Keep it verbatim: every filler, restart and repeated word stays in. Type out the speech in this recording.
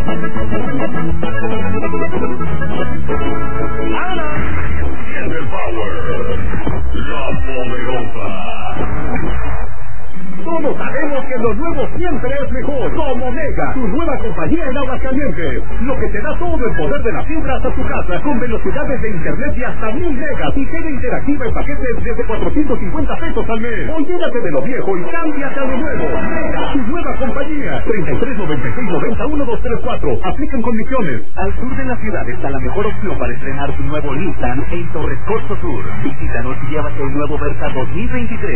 ¡Ana! El Power, la poderosa. Todos sabemos que lo nuevo siempre es mejor. Como Mega, tu nueva compañía en Aguascalientes. Lo que te da todo el poder de la fibra hasta tu casa, con velocidades de internet de hasta mil megas y tele interactiva en paquetes desde cuatrocientos cincuenta pesos al mes. Olvídate de lo viejo y cámbiate a lo nuevo. Mega, tu nueva compañía. treinta y tres noventa y seis noventa uno dos tres cuatro. Aplican condiciones. Al sur de la ciudad está la mejor opción para estrenar tu nuevo Nissan en Torres Corso Sur. Visítanos y llévate el nuevo Versa dos mil veintitrés.